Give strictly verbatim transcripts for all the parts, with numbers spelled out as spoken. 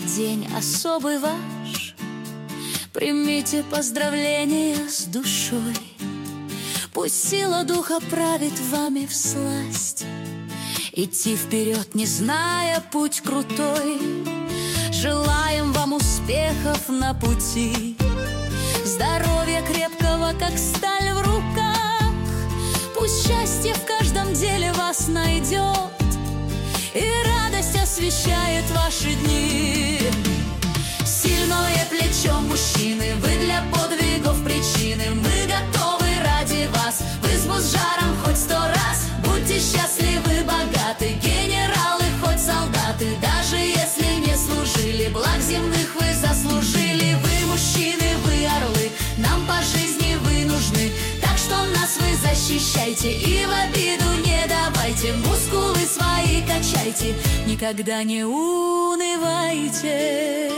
день особый ваш. Примите поздравления с душой, пусть сила духа правит вами всласть. Идти вперед, не зная путь крутой. Желаем вам успехов на пути, здоровья крепкого, как сталь в руках. Пусть счастье в каждом деле вас найдет, и радость освещает ваши дни. Сильное плечо мужчины, вы для подвигов причины. Мы готовы ради вас в избу с жаром хоть сто раз. Будьте счастливы, богаты, генералы, хоть солдаты. Даже если не служили, благ земных вы заслужили. Вы мужчины, вы орлы, нам по жизни вы нужны. Так что нас вы защищайте и в обиду не давайте. Мускулы свои качайте, никогда не унывайте.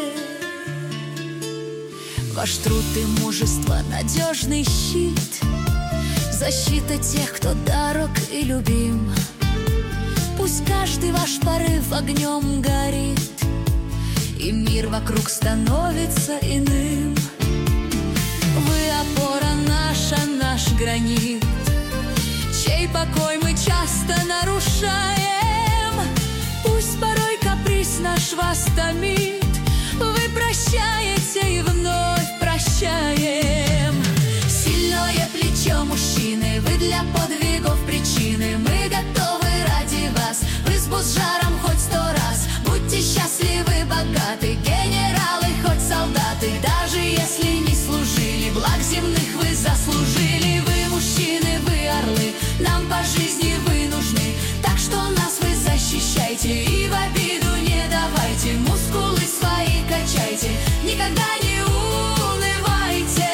Ваш труд и мужество — надежный щит, защита тех, кто дорог и любим. Пусть каждый ваш порыв огнем горит, и мир вокруг становится иным. Вы опора наша, наш гранит, чей покой мы часто нарушаем. Пусть порой каприз наш вас томит, вы прощаете и вновь прощаем. Сильное плечо мужчины, вы для подвигов причины. Мы готовы ради вас в избу с жаром хоть сто раз. Будьте счастливы, богаты, генералы, хоть солдаты. Даже если не служили, благ земных вы заслужили. Вы мужчины, вы орлы, нам по жизни вы нужны. Так что нас вы защищайте и в обиду не давайте. Мускулы свои качайте, никогда не унывайте.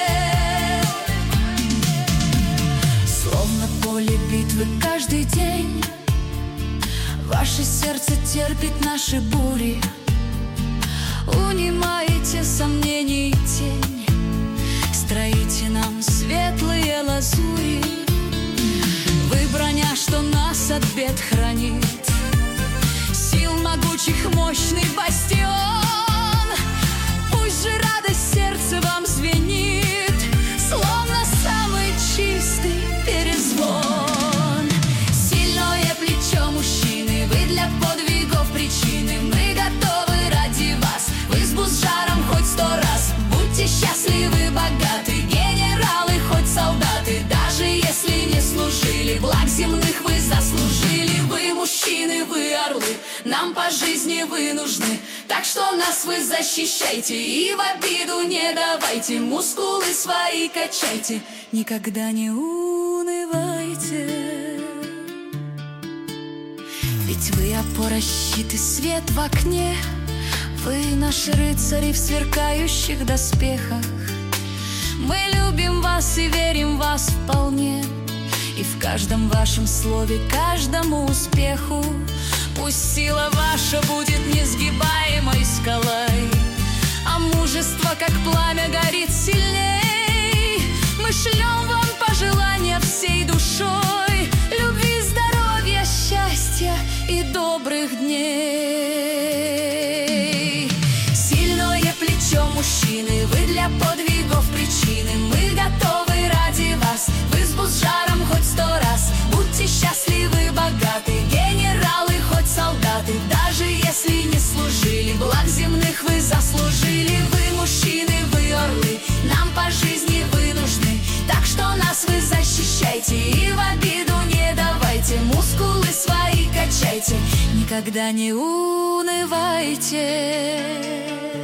Словно поле битвы каждый день, ваше сердце терпит наши бури. Унимаете сомнений тень, строите нам светлые лазури. Вы броня, что нас от бед хранит, сил могучих мощный бастион. Пусть же радость сердца вам звенит, словно самый чистый перезвон. Сильное плечо мужчины, вы для подвигов причины. Мы готовы ради вас в избу с жаром хоть сто раз. Будьте счастливы, богаты, генералы, хоть солдаты. Даже если не служили, благ земных вы заслужили. Вы мужчины, вы орлы, нам по жизни вы нужны. Так что нас вы защищайте и в обиду не давайте. Мускулы свои качайте, никогда не унывайте. Ведь вы опора, щит и свет в окне. Вы наши рыцари в сверкающих доспехах. Мы любим вас и верим в вас вполне, и в каждом вашем слове, каждому успеху. Пусть сила ваша будет несгибаемой скалой, а мужество, как пламя, горит сильней. Мы шлем вам пожелания всей душой, любви, здоровья, счастья и добрых дней. Сильное плечо мужчины, вы для подвигов причины. Мы готовы ради вас в избу с жаром хоть сто раз. Будьте счастливы, богаты, генералы, хоть солдаты. Даже если не служили, благ земных вы заслужили. Вы мужчины, вы орлы, нам по жизни вы нужны. Так что нас вы защищайте и в обиду не давайте. Мускулы свои качайте, никогда не унывайте.